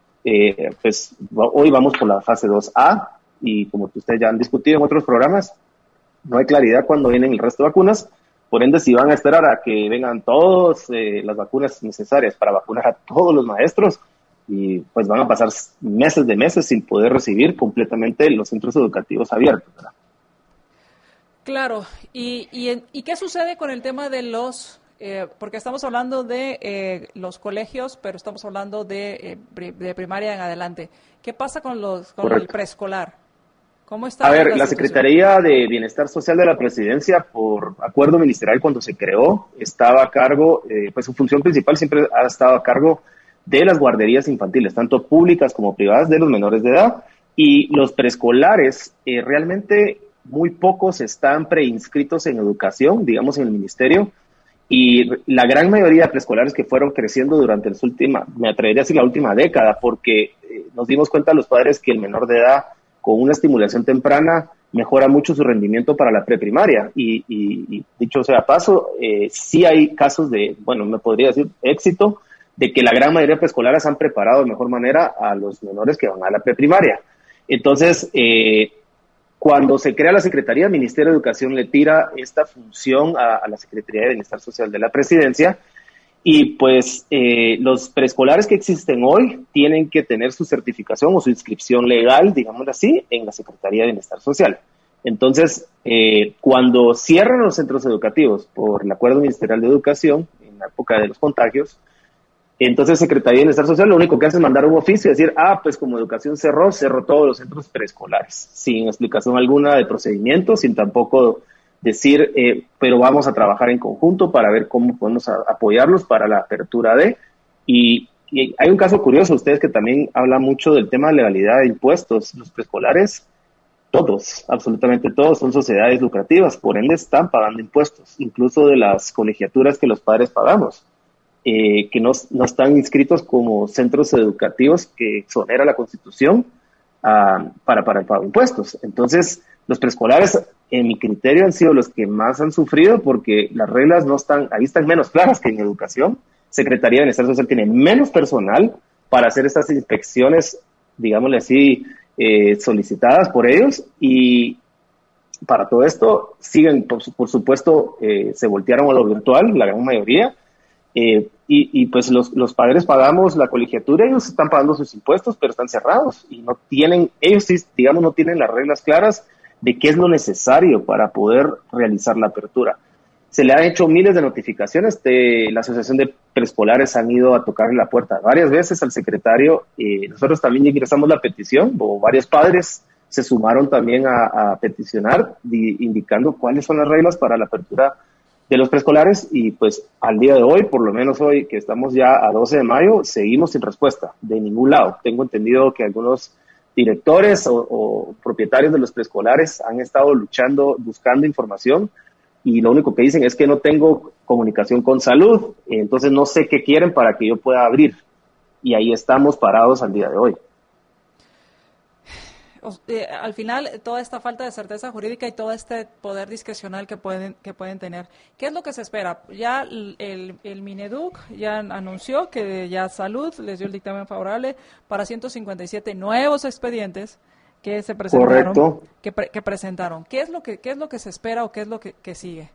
eh, pues hoy vamos por la fase dos A, y como ustedes ya han discutido en otros programas, no hay claridad cuando vienen el resto de vacunas, por ende si van a esperar a que vengan todas eh, las vacunas necesarias para vacunar a todos los maestros, y pues van a pasar meses de meses sin poder recibir completamente los centros educativos abiertos, ¿verdad? Claro, y, y, ¿y qué sucede con el tema de los, eh, porque estamos hablando de eh, los colegios, pero estamos hablando de, eh, de primaria en adelante, ¿qué pasa con los con el preescolar? ¿Cómo está? A ver, la Secretaría de Bienestar Social de la Presidencia, por acuerdo ministerial cuando se creó, estaba a cargo, eh, pues su función principal siempre ha estado a cargo de las guarderías infantiles, tanto públicas como privadas, de los menores de edad. Y los preescolares, eh, realmente muy pocos están preinscritos en educación, digamos, en el ministerio. Y la gran mayoría de preescolares que fueron creciendo durante la última, me atrevería a decir la última década, porque eh, nos dimos cuenta los padres que el menor de edad con una estimulación temprana mejora mucho su rendimiento para la preprimaria. Y, y, y dicho sea paso, eh, sí hay casos de, bueno, me podría decir éxito, de que la gran mayoría de preescolares han preparado de mejor manera a los menores que van a la preprimaria. Entonces, eh, cuando se crea la Secretaría, el Ministerio de Educación le tira esta función a, a la Secretaría de Bienestar Social de la Presidencia. Y pues eh, los preescolares que existen hoy tienen que tener su certificación o su inscripción legal, digámoslo así, en la Secretaría de Bienestar Social. Entonces, eh, cuando cierran los centros educativos por el Acuerdo Ministerial de Educación, en la época de los contagios, entonces Secretaría de Bienestar Social lo único que hace es mandar un oficio y decir, ah, pues como educación cerró, cerró todos los centros preescolares, sin explicación alguna de procedimiento, sin tampoco decir, eh, pero vamos a trabajar en conjunto para ver cómo podemos a, apoyarlos para la apertura de, y, y hay un caso curioso, ustedes que también hablan mucho del tema de legalidad de impuestos, los preescolares, todos, absolutamente todos, son sociedades lucrativas, por ende están pagando impuestos, incluso de las colegiaturas que los padres pagamos, eh, que no, no están inscritos como centros educativos que exonera la Constitución uh, para, para el pago de impuestos. Entonces, los preescolares, en mi criterio, han sido los que más han sufrido porque las reglas no están, ahí están menos claras que en educación. Secretaría de Bienestar Social tiene menos personal para hacer estas inspecciones, digámosle así, eh, solicitadas por ellos, y para todo esto siguen, por, por supuesto, eh, se voltearon a lo virtual, la gran mayoría, eh, y, y pues los, los padres pagamos la colegiatura, ellos están pagando sus impuestos, pero están cerrados y no tienen, ellos sí, digamos, no tienen las reglas claras de qué es lo necesario para poder realizar la apertura. Se le han hecho miles de notificaciones, de la Asociación de Preescolares han ido a tocarle la puerta varias veces al secretario, eh, nosotros también ingresamos la petición, o varios padres se sumaron también a, a peticionar, di, indicando cuáles son las reglas para la apertura de los preescolares, y pues al día de hoy, por lo menos hoy que estamos ya a doce de mayo, seguimos sin respuesta de ningún lado. Tengo entendido que algunos directores o, o propietarios de los preescolares han estado luchando, buscando información, y lo único que dicen es que no tengo comunicación con salud, entonces no sé qué quieren para que yo pueda abrir. Y ahí estamos parados al día de hoy. Eh, al final, toda esta falta de certeza jurídica y todo este poder discrecional que pueden que pueden tener, ¿qué es lo que se espera? Ya el, el, el Mineduc ya anunció que ya Salud les dio el dictamen favorable para ciento cincuenta y siete nuevos expedientes que se presentaron. Correcto. Que, pre, que presentaron. ¿Qué es lo que qué es lo que se espera o qué es lo que, que sigue?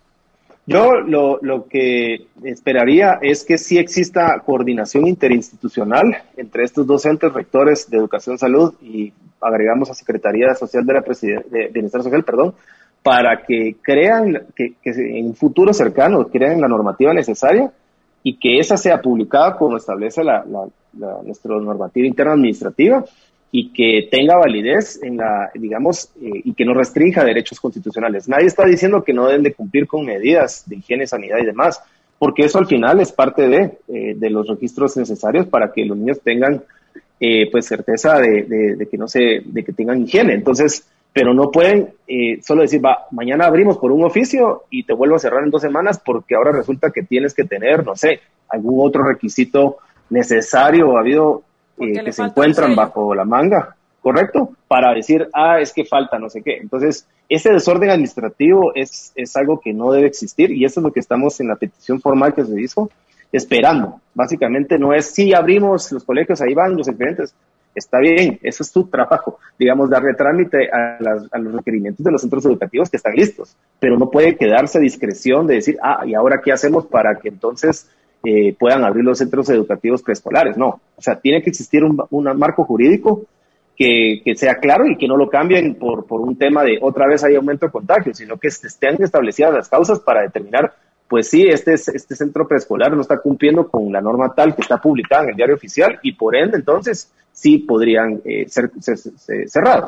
Yo lo, lo que esperaría es que sí exista coordinación interinstitucional entre estos dos entes rectores de Educación Salud y agregamos a Secretaría Social de la Presiden- de Bienestar Social, perdón, para que crean, que, que en un futuro cercano crean la normativa necesaria y que esa sea publicada como establece la, la, la, nuestra normativa interna administrativa y que tenga validez en la, digamos, eh, y que no restrinja derechos constitucionales. Nadie está diciendo que no deben de cumplir con medidas de higiene, sanidad y demás, porque eso al final es parte de, eh, de los registros necesarios para que los niños tengan eh, pues certeza de, de, de que no se, de que tengan higiene. Entonces, pero no pueden eh, solo decir, va, mañana abrimos por un oficio y te vuelvo a cerrar en dos semanas porque ahora resulta que tienes que tener, no sé, algún otro requisito necesario o ha habido Eh, que se encuentran bajo la manga, ¿correcto? Para decir, ah, es que falta no sé qué. Entonces, ese desorden administrativo es, es algo que no debe existir y eso es lo que estamos en la petición formal que se hizo, esperando. Básicamente no es, si abrimos los colegios, ahí van los expedientes. Está bien, eso es tu trabajo, digamos, darle trámite a, las, a los requerimientos de los centros educativos que están listos, pero no puede quedarse discreción de decir, ah, ¿y ahora qué hacemos para que entonces Eh, puedan abrir los centros educativos preescolares? No, o sea, tiene que existir un, un marco jurídico que, que sea claro y que no lo cambien por, por un tema de otra vez hay aumento de contagios, sino que estén establecidas las causas para determinar, pues sí, este, este centro preescolar no está cumpliendo con la norma tal que está publicada en el diario oficial y por ende entonces sí podrían eh, ser, ser, ser cerrados.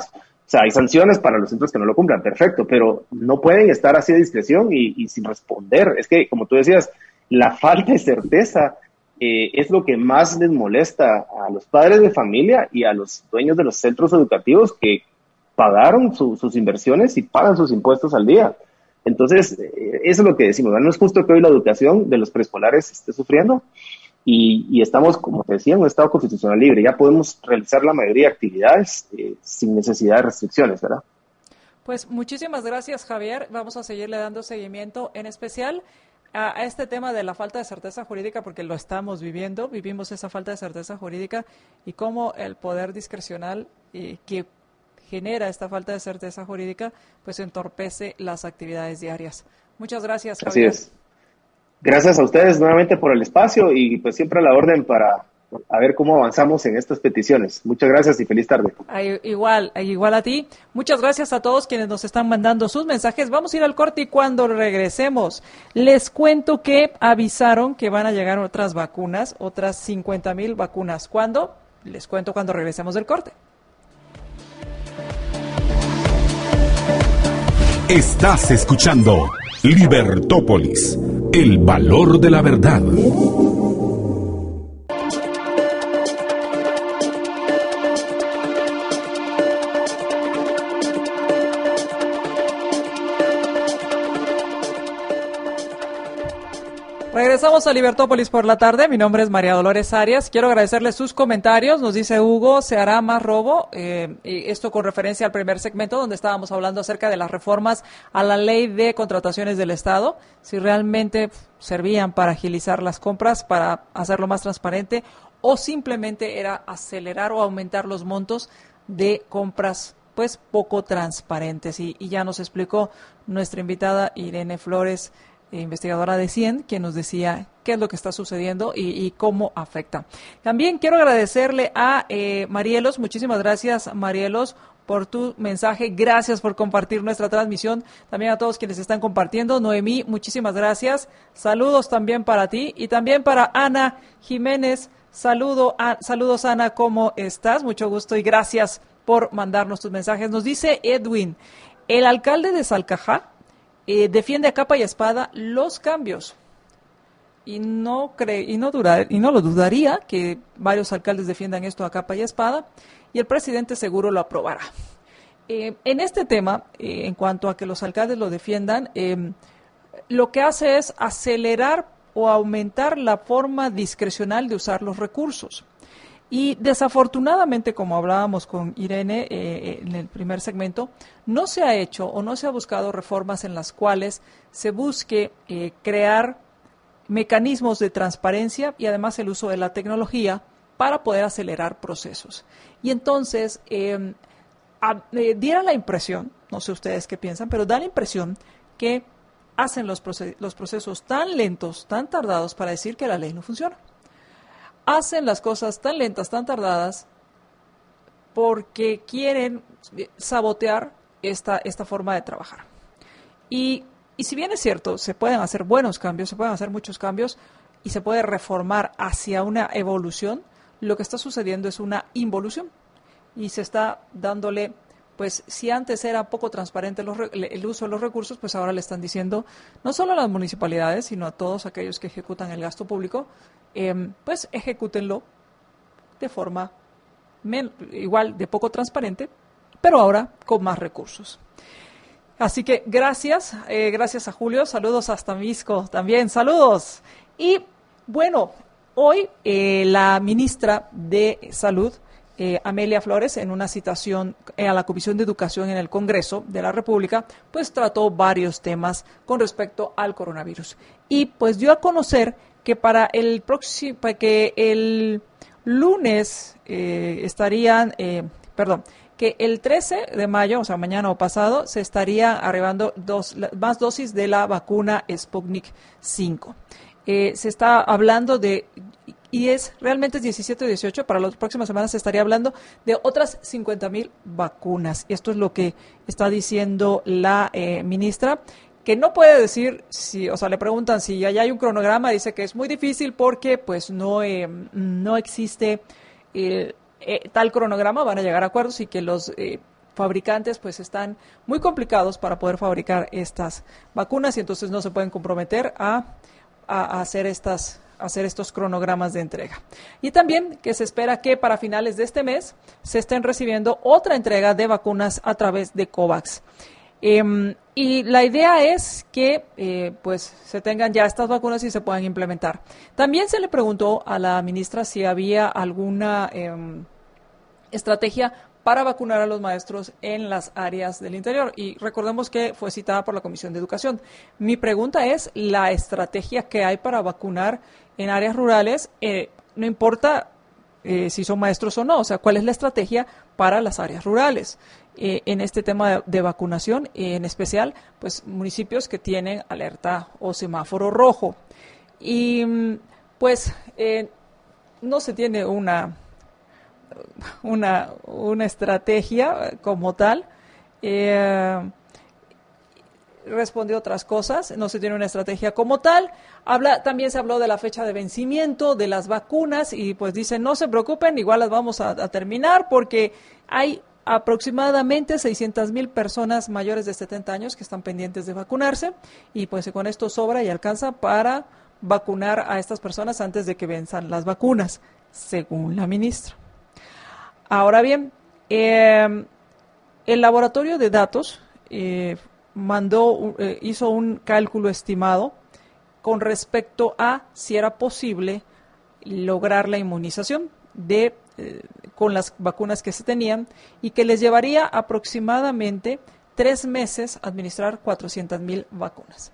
O sea, hay sanciones para los centros que no lo cumplan, perfecto, pero no pueden estar así de discreción y, y sin responder. Es que, como tú decías, la falta de certeza eh, es lo que más les molesta a los padres de familia y a los dueños de los centros educativos que pagaron su, sus inversiones y pagan sus impuestos al día. Entonces, eh, eso es lo que decimos, ¿no? No es justo que hoy la educación de los preescolares esté sufriendo y, y estamos, como te decía, en un estado constitucional libre. Ya podemos realizar la mayoría de actividades eh, sin necesidad de restricciones, ¿verdad? Pues muchísimas gracias, Javier. Vamos a seguirle dando seguimiento, en especial a, a este tema de la falta de certeza jurídica, porque lo estamos viviendo, vivimos esa falta de certeza jurídica y cómo el poder discrecional eh, que genera esta falta de certeza jurídica, pues entorpece las actividades diarias. Muchas gracias, Javier. Así es. Gracias a ustedes nuevamente por el espacio y pues siempre a la orden para a ver cómo avanzamos en estas peticiones. Muchas gracias y feliz tarde. Igual, igual a ti. Muchas gracias a todos quienes nos están mandando sus mensajes. Vamos a ir al corte y cuando regresemos les cuento que avisaron que van a llegar otras vacunas, otras cincuenta mil vacunas. ¿Cuándo? Les cuento cuando regresemos del corte. Estás escuchando Libertópolis, el valor de la verdad. Regresamos a Libertópolis por la tarde. Mi nombre es María Dolores Arias. Quiero agradecerles sus comentarios. Nos dice Hugo, ¿se hará más robo? Eh, y esto con referencia al primer segmento donde estábamos hablando acerca de las reformas a la ley de contrataciones del Estado. Si realmente servían para agilizar las compras, para hacerlo más transparente, o simplemente era acelerar o aumentar los montos de compras pues poco transparentes. Y, y ya nos explicó nuestra invitada Irene Flores, investigadora de CIEN, que nos decía qué es lo que está sucediendo y, y cómo afecta. También quiero agradecerle a eh, Marielos, muchísimas gracias Marielos por tu mensaje, gracias por compartir nuestra transmisión, también a todos quienes están compartiendo. Noemí, muchísimas gracias, saludos también para ti y también para Ana Jiménez, saludo a, saludos Ana, ¿cómo estás? Mucho gusto y gracias por mandarnos tus mensajes. Nos dice Edwin, el alcalde de Salcajá Eh, defiende a capa y espada los cambios y no cree y no dura, y no lo dudaría que varios alcaldes defiendan esto a capa y espada y el presidente seguro lo aprobará. Eh, en este tema, eh, en cuanto a que los alcaldes lo defiendan, eh, lo que hace es acelerar o aumentar la forma discrecional de usar los recursos. Y desafortunadamente, como hablábamos con Irene eh, en el primer segmento, no se ha hecho o no se ha buscado reformas en las cuales se busque eh, crear mecanismos de transparencia y además el uso de la tecnología para poder acelerar procesos. Y entonces, eh, a, eh, diera la impresión, no sé ustedes qué piensan, pero da la impresión que hacen los, proces- los procesos tan lentos, tan tardados para decir que la ley no funciona. Hacen las cosas tan lentas, tan tardadas, porque quieren sabotear esta, esta forma de trabajar. Y, y si bien es cierto, se pueden hacer buenos cambios, se pueden hacer muchos cambios y se puede reformar hacia una evolución, lo que está sucediendo es una involución. Y se está dándole, pues si antes era poco transparente los, el uso de los recursos, pues ahora le están diciendo, no solo a las municipalidades, sino a todos aquellos que ejecutan el gasto público, Eh, pues ejecútenlo de forma men- igual de poco transparente, pero ahora con más recursos. Así que gracias, eh, gracias a Julio, saludos hasta Misco también, saludos. Y bueno, hoy eh, la ministra de Salud, eh, Amelia Flores, en una citación a la Comisión de Educación en el Congreso de la República, pues trató varios temas con respecto al coronavirus. Y pues dio a conocer que para el próximo, que el lunes eh, estarían, eh, perdón, que el trece de mayo, o sea, mañana o pasado, se estaría arribando dos, más dosis de la vacuna Sputnik cinco. Eh, se está hablando de, y es realmente es diecisiete y dieciocho, para las próximas semanas se estaría hablando de otras cincuenta mil vacunas. Y esto es lo que está diciendo la eh, ministra, que no puede decir, si, o sea, le preguntan si ya hay un cronograma, dice que es muy difícil porque pues no, eh, no existe eh, eh, tal cronograma, van a llegar a acuerdos y que los eh, fabricantes pues están muy complicados para poder fabricar estas vacunas y entonces no se pueden comprometer a, a, a hacer estas hacer estos cronogramas de entrega. Y también que se espera que para finales de este mes se estén recibiendo otra entrega de vacunas a través de COVAX. Eh, y la idea es que eh, pues se tengan ya estas vacunas y se puedan implementar. También se le preguntó a la ministra si había alguna eh, estrategia para vacunar a los maestros en las áreas del interior. Y recordemos que fue citada por la Comisión de Educación. Mi pregunta es, ¿la estrategia que hay para vacunar en áreas rurales, eh, no importa eh, si son maestros o no? O sea, ¿cuál es la estrategia para las áreas rurales eh, en este tema de, de vacunación? Eh, en especial, pues, municipios que tienen alerta o semáforo rojo. Y, pues, eh, no se tiene una... Una, una estrategia como tal. Eh, respondió otras cosas, no se tiene una estrategia como tal. Habla, también se habló de la fecha de vencimiento de las vacunas y pues dicen, no se preocupen, igual las vamos a, a terminar porque hay aproximadamente seiscientas mil personas mayores de setenta años que están pendientes de vacunarse y pues con esto sobra y alcanza para vacunar a estas personas antes de que venzan las vacunas, según la ministra. Ahora bien, eh, el laboratorio de datos eh, mandó, eh, hizo un cálculo estimado con respecto a si era posible lograr la inmunización de, eh, con las vacunas que se tenían y que les llevaría aproximadamente tres meses administrar cuatrocientas mil vacunas.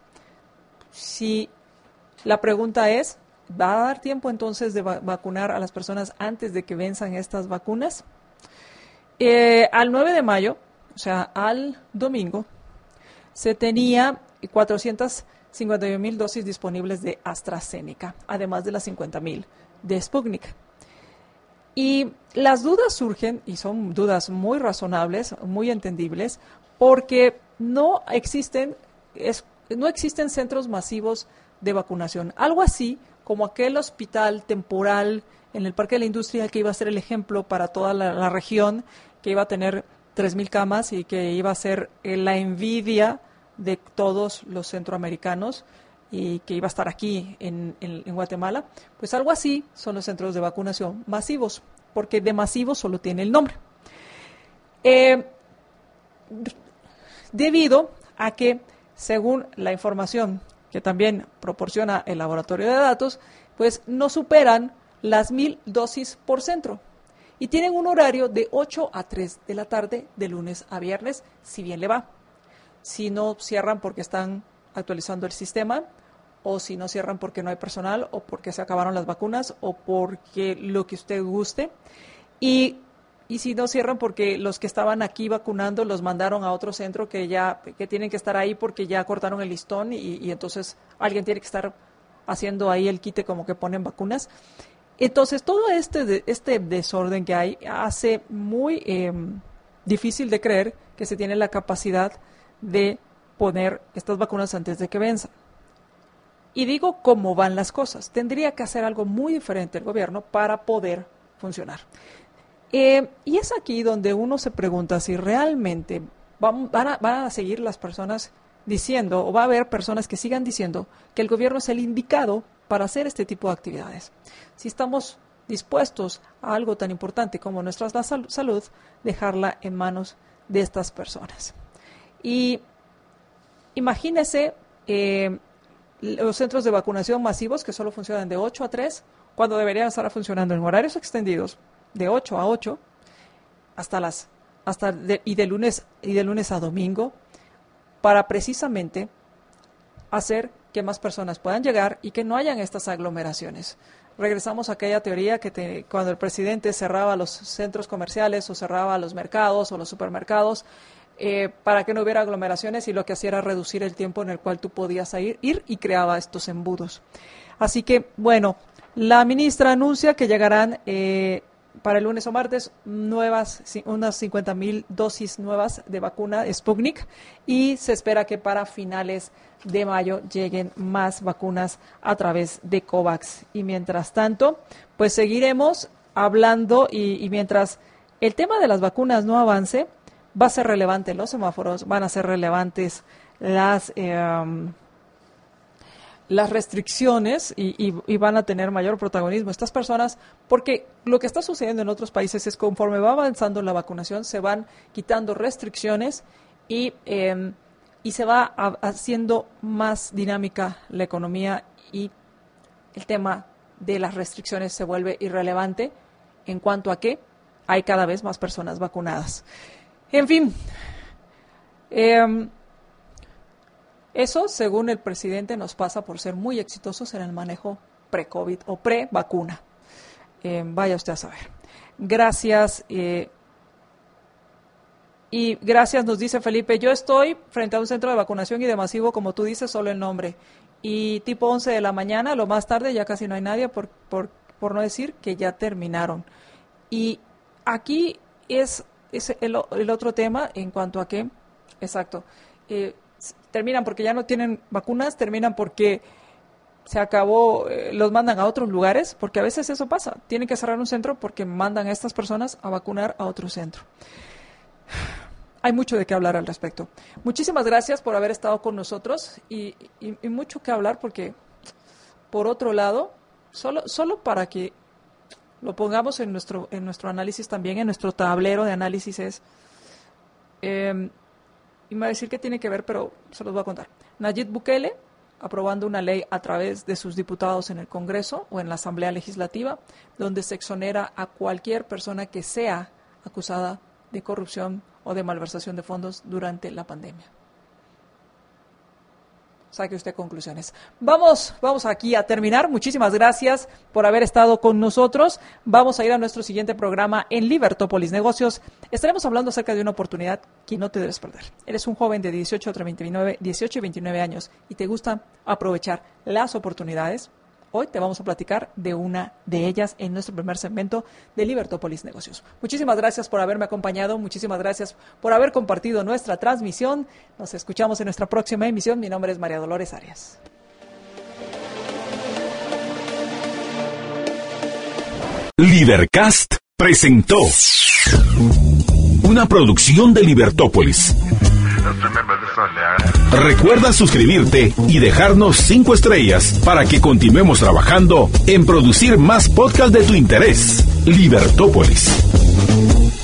Si la pregunta es, ¿va a dar tiempo entonces de va- vacunar a las personas antes de que venzan estas vacunas? Eh, al nueve de mayo, o sea, al domingo, se tenía cuatrocientas cincuenta y un mil dosis disponibles de AstraZeneca, además de las cincuenta mil de Sputnik. Y las dudas surgen, y son dudas muy razonables, muy entendibles, porque no existen, es, no existen centros masivos de vacunación. Algo así como aquel hospital temporal en el Parque de la Industria que iba a ser el ejemplo para toda la, la región, que iba a tener tres mil camas y que iba a ser eh, la envidia de todos los centroamericanos y que iba a estar aquí en, en, en Guatemala, pues algo así son los centros de vacunación masivos, porque de masivos solo tiene el nombre. Eh, debido a que, según la información que también proporciona el laboratorio de datos, pues no superan las mil dosis por centro y tienen un horario de ocho a tres de la tarde de lunes a viernes, si bien le va. Si no cierran porque están actualizando el sistema, o si no cierran porque no hay personal, o porque se acabaron las vacunas, o porque lo que usted guste. Y, y si no cierran porque los que estaban aquí vacunando los mandaron a otro centro que ya que tienen que estar ahí porque ya cortaron el listón y, y entonces alguien tiene que estar haciendo ahí el quite como que ponen vacunas. Entonces, todo este, de, este desorden que hay hace muy eh, difícil de creer que se tiene la capacidad de poner estas vacunas antes de que venzan. Y digo cómo van las cosas. Tendría que hacer algo muy diferente el gobierno para poder funcionar. Eh, y es aquí donde uno se pregunta si realmente van, van, a, van a seguir las personas diciendo, o va a haber personas que sigan diciendo que el gobierno es el indicado para hacer este tipo de actividades. Si estamos dispuestos a algo tan importante como nuestra sal- salud, dejarla en manos de estas personas. Y imagínese eh, los centros de vacunación masivos que solo funcionan de ocho a tres, cuando deberían estar funcionando en horarios extendidos de ocho a ocho, hasta las hasta de, y de lunes y de lunes a domingo, para precisamente hacer que más personas puedan llegar y que no hayan estas aglomeraciones. Regresamos a aquella teoría que te, cuando el presidente cerraba los centros comerciales o cerraba los mercados o los supermercados eh, para que no hubiera aglomeraciones, y lo que hacía era reducir el tiempo en el cual tú podías ir, ir y creaba estos embudos. Así que, bueno, la ministra anuncia que llegarán eh, para el lunes o martes nuevas, unas cincuenta mil dosis nuevas de vacuna Sputnik, y se espera que para finales de mayo lleguen más vacunas a través de COVAX. Y mientras tanto, pues seguiremos hablando y, y mientras el tema de las vacunas no avance, va a ser relevante los semáforos, van a ser relevantes las eh, las restricciones y, y, y van a tener mayor protagonismo estas personas, porque lo que está sucediendo en otros países es que conforme va avanzando la vacunación se van quitando restricciones y, eh, y se va a, haciendo más dinámica la economía y el tema de las restricciones se vuelve irrelevante en cuanto a que hay cada vez más personas vacunadas. En fin, eh, eso, según el presidente, nos pasa por ser muy exitosos en el manejo pre-COVID o pre-vacuna. Eh, vaya usted a saber. Gracias. Eh, y gracias, nos dice Felipe. Yo estoy frente a un centro de vacunación y de masivo, como tú dices, solo el nombre. Y tipo once de la mañana, lo más tarde, ya casi no hay nadie, por, por, por no decir que ya terminaron. Y aquí es, es el, el otro tema en cuanto a que, exacto, eh, terminan porque ya no tienen vacunas, terminan porque se acabó, eh, los mandan a otros lugares, porque a veces eso pasa, tienen que cerrar un centro porque mandan a estas personas a vacunar a otro centro. Hay mucho de qué hablar al respecto. Muchísimas gracias por haber estado con nosotros y, y, y mucho que hablar porque, por otro lado, solo, solo para que lo pongamos en nuestro, en nuestro análisis también, en nuestro tablero de análisis es... Eh, Y me va a decir que tiene que ver, pero se los voy a contar. Nayib Bukele, aprobando una ley a través de sus diputados en el Congreso o en la Asamblea Legislativa, donde se exonera a cualquier persona que sea acusada de corrupción o de malversación de fondos durante la pandemia. Saque usted conclusiones. Vamos, vamos aquí a terminar. Muchísimas gracias por haber estado con nosotros. Vamos a ir a nuestro siguiente programa en Libertópolis Negocios. Estaremos hablando acerca de una oportunidad que no te debes perder. Eres un joven de dieciocho a veintinueve, dieciocho y veintinueve años y te gusta aprovechar las oportunidades. Hoy te vamos a platicar de una de ellas en nuestro primer segmento de Libertópolis Negocios. Muchísimas gracias por haberme acompañado, muchísimas gracias por haber compartido nuestra transmisión. Nos escuchamos en nuestra próxima emisión. Mi nombre es María Dolores Arias. Libercast presentó una producción de Libertópolis. Recuerda suscribirte y dejarnos cinco estrellas para que continuemos trabajando en producir más podcasts de tu interés. Libertópolis.